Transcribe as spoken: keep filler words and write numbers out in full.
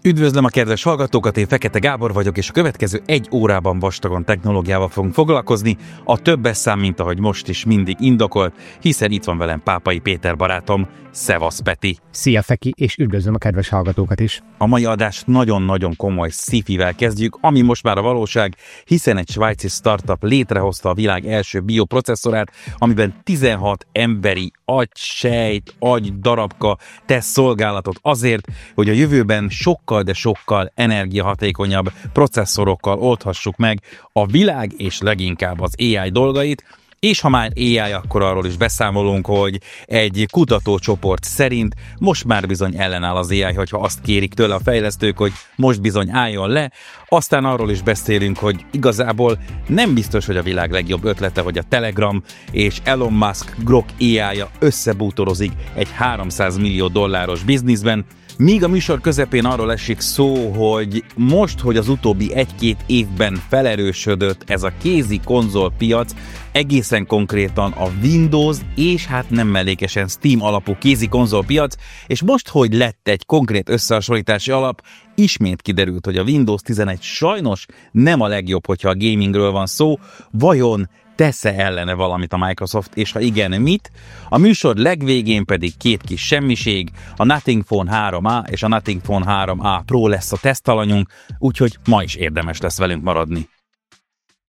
Üdvözlöm a kedves hallgatókat, én Fekete Gábor vagyok, és a következő egy órában vastagon technológiával fogunk foglalkozni. A többes szám, mint ahogy most is mindig indokolt, hiszen itt van velem Pápai Péter barátom. Szevasz, Peti! Szia, Feki, és üdvözlöm a kedves hallgatókat is! A mai adást nagyon-nagyon komoly sci-fivel kezdjük, ami most már a valóság, hiszen egy svájci startup létrehozta a világ első bioprocesszorát, amiben tizenhat emberi agysejt, agy darabka tesz szolgálatot azért, hogy a jövőben sokkal, de sokkal energiahatékonyabb processzorokkal oldhassuk meg a világ és leginkább az á i dolgait. És ha már á i, akkor arról is beszámolunk, hogy egy kutatócsoport szerint most már bizony ellenáll az á i, hogyha azt kérik tőle a fejlesztők, hogy most bizony álljon le. Aztán arról is beszélünk, hogy igazából nem biztos, hogy a világ legjobb ötlete, hogy a Telegram és Elon Musk Grok á i-ja összebútorozik egy háromszáz millió dolláros bizniszben, míg a műsor közepén arról esik szó, hogy most, hogy az utóbbi egy-két évben felerősödött ez a kézi konzolpiac, egészen konkrétan a Windows és hát nem mellékesen Steam alapú kézi konzolpiac, és most, hogy lett egy konkrét összehasonlítási alap, ismét kiderült, hogy a Windows tizenegy sajnos nem a legjobb, hogyha a gamingről van szó. Vajon tesz-e ellene valamit a Microsoft, és ha igen, mit? A műsor legvégén pedig két kis semmiség, a Nothing Phone három á és a Nothing Phone három á Pro lesz a tesztalanyunk, úgyhogy ma is érdemes lesz velünk maradni.